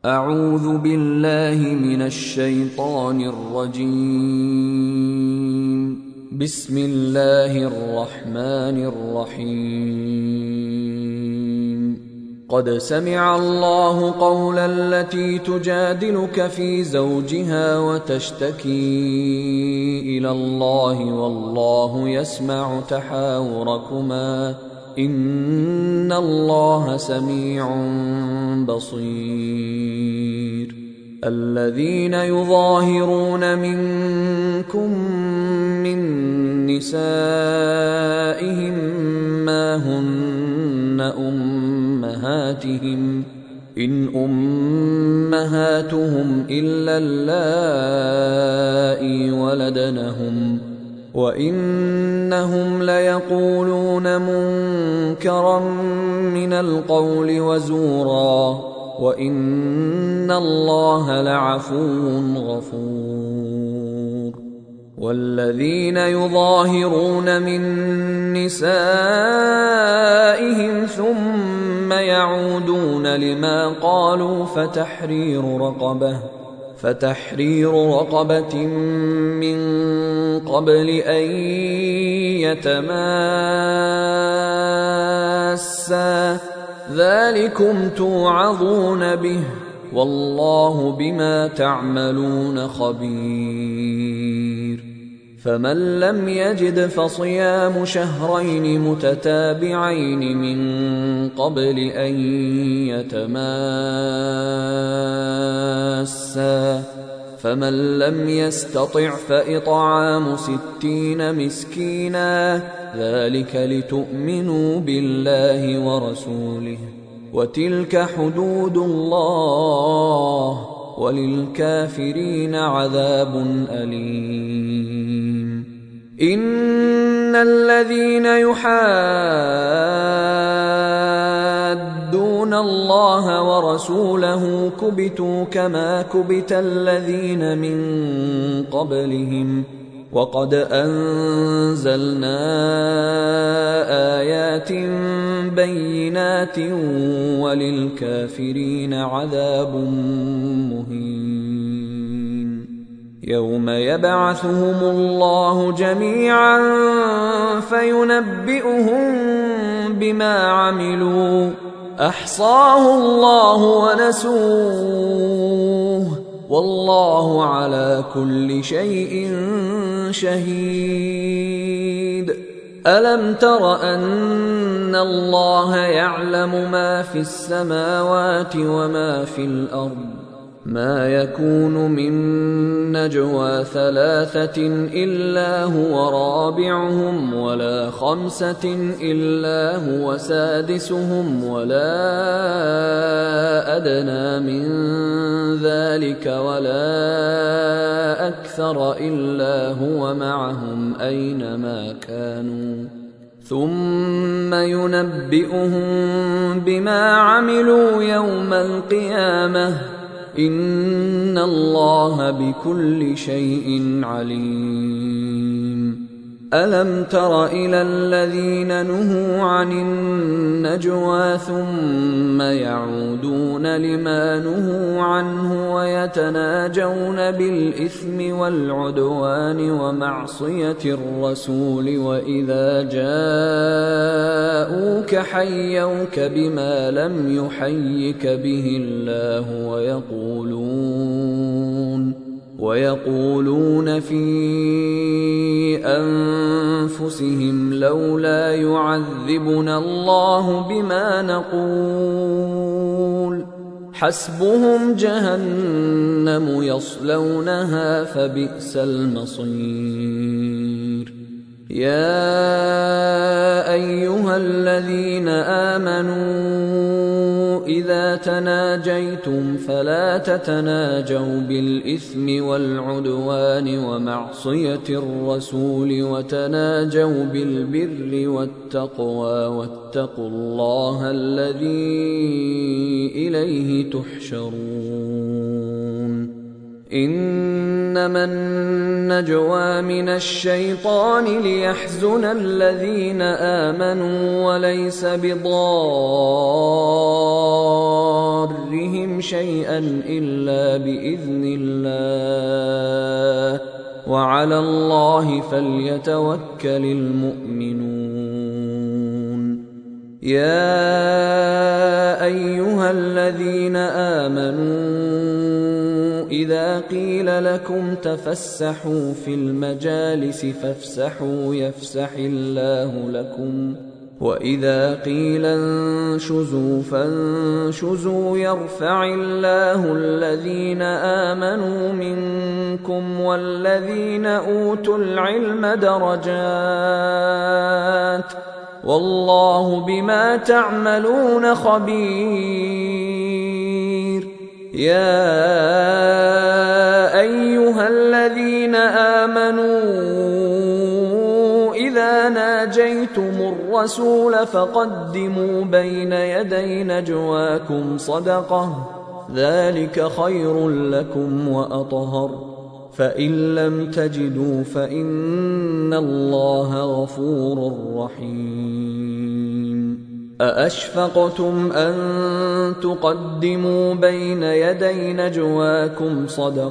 أعوذ بالله من الشيطان الرجيم. بسم الله الرحمن الرحيم. قد سمع الله قول التي تجادلك في زوجها وتشتكي إلى الله والله يسمع تحاوركما إن الله سميع بصير. الذين يظاهرون منكم من نسائهم ما هن أمهاتهم إن أمهاتهم إلا اللائي ولدنهم وإنهم ليقولون منكرا من القول وزورا وإن الله لعفو غفور. والذين يظاهرون من نسائهم ثم يعودون لما قالوا فتحرير رقبة من قبل أن يتماسا ذلكم توعظون به والله بما تعملون خبير. فمن لم يجد فصيام شهرين متتابعين من قبل أن يتماسا فمن لم يستطع فإطعام 60 مسكينا ذلك لتؤمنوا بالله ورسوله وتلك حدود الله وللكافرين عذاب أليم. إن الذين يحادون الله ورسوله كبتوا كما كبت الذين من قبلهم وقد أنزلنا آيات بينات وللكافرين عذاب مهين. يوم يبعثهم الله جميعا فينبئهم بما عملوا أحصاه الله ونسوه والله على كل شيء شهيد. ألم تر أن الله يعلم ما في السماوات وما في الأرض ما يكون من نجوى 3 إلا هو رابعهم ولا 5 إلا هو سادسهم ولا أدنى من ذلك ولا أكثر إلا هو معهم أينما كانوا ثم ينبئهم بما عملوا يوم القيامة إن الله بكل شيء عليم. ألم تر إلى الذين نهوا عن النجوى ثم يعودون لما نهوا عنه ويتناجون بالإثم والعدوان ومعصية الرسول وإذا جاءوك حيوك بما لم يحيك به الله ويقولون في أنفسهم لولا يعذبنا الله بما نقول حسبهم جهنم يصلونها فبئس المصير. يا أيها الذين آمنوا إذا تناجيتم فلا تتناجوا بالإثم والعدوان ومعصية الرسول وتناجوا بالبر والتقوى واتقوا الله الذي إليه تحشرون. إنما النجوى من الشيطان ليحزن الذين آمنوا وليس بضارهم شيئا إلا بإذن الله وعلى الله فليتوكل المؤمنون. يا أيها الذين آمنوا إذا قيل لكم تفسحوا في المجالس فافسحوا يفسح الله لكم وإذا قيل انشزوا فانشزوا يرفع الله الذين آمنوا منكم والذين أوتوا العلم درجات والله بما تعملون خبير. يا أيها الذين آمنوا إذا ناجيتم الرسول فقدموا بين يدي نجواكم صدقة ذلك خير لكم وأطهر فإن لم تجدوا فإن الله غفور رحيم. أأشفقتم أن تقدموا بين يدي نجواكم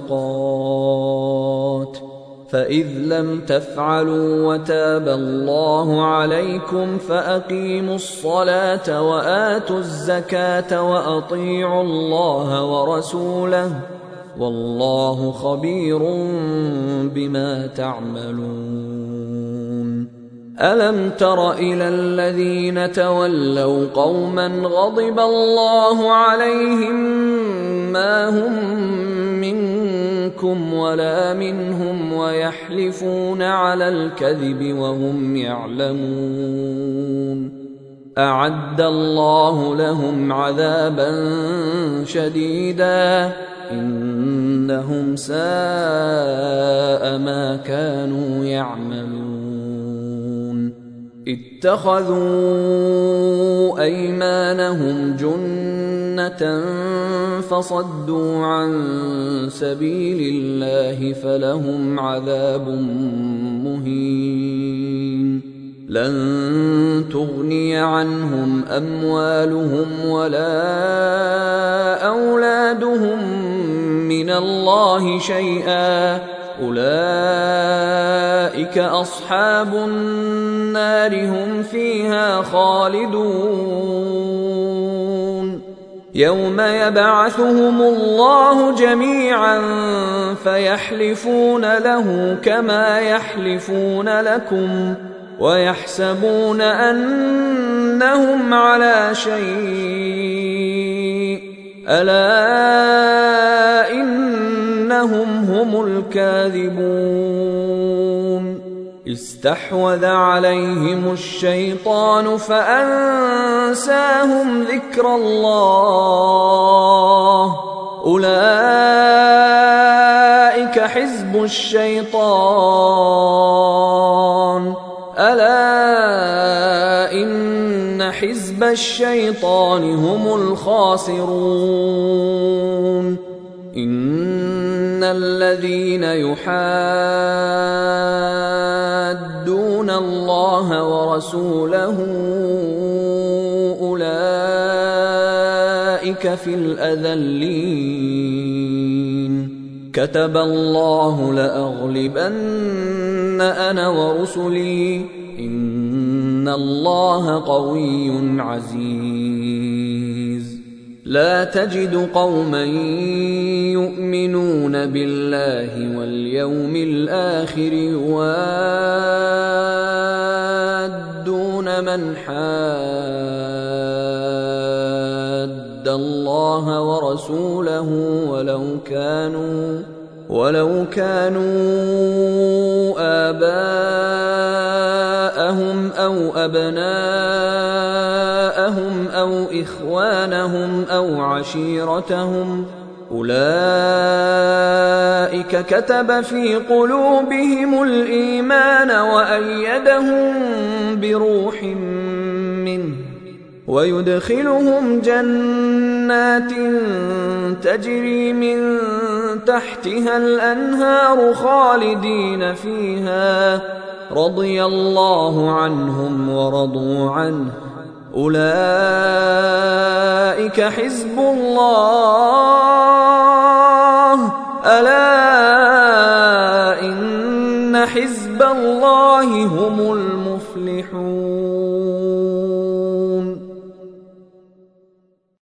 صدقات فإذ لم تفعلوا وتاب الله عليكم فأقيموا الصلاة وآتوا الزكاة وأطيعوا الله ورسوله والله خبير بما تعملون. ألم تر إلى الذين تولوا قوما غضب الله عليهم ما هم منكم ولا منهم ويحلفون على الكذب وهم يعلمون أعد الله لهم عذابا شديدا إنهم ساء ما كانوا يعملون. اتخذوا أيمانهم جنة فصدوا عن سبيل الله فلهم عذاب مهين. لن تغني عنهم أموالهم ولا أولادهم من الله شيئا أولئك أصحاب النار هم فيها خالدون. يوم يبعثهم الله جميعا فيحلفون له كما يحلفون لكم ويحسبون أنهم على شيء ألا إنهم هم الكاذبون. استحوذ عليهم الشيطان فأنساهم ذكر الله أولئك حزب الشيطان ألا إن حزب الشيطان هم الخاسرون. إن الذين يحادون الله ورسوله أولئك في الأذلين. كتب الله لأغلبن أنا ورسلي إن الله قوي عزيز. لا تجد قوما يؤمنون بالله واليوم الآخر يوادون من حاد الله ورسوله ولو كانوا آباءهم أو أبناءهم أو إخوانهم أو عشيرتهم أولئك كتب في قلوبهم الإيمان وأيدهم بروح منه ويدخلهم جنات تجري من تحتها الأنهار خالدين فيها رضي الله عنهم ورضوا عنه أولئك حزب الله ألا إن حزب الله هم المفلحون.